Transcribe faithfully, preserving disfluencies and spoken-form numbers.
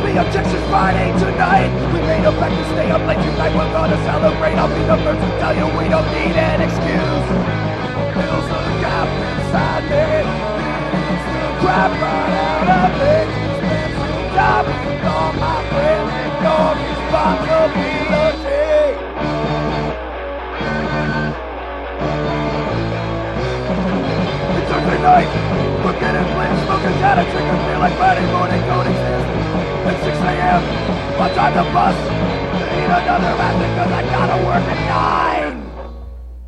me objection Friday tonight. We made a pact to stay up late tonight. We're gonna celebrate. I'll be the first to tell you we don't need an excuse. Fills the gap inside me. Beats the crap right out of me. Spend some time with all my friends and your responsibility. It's Thursday night. We're getting lit, smoking down a trigger, feel like Friday morning don't exist. It's six a m, I'll drive the bus. Eat another acid cause I gotta work at night.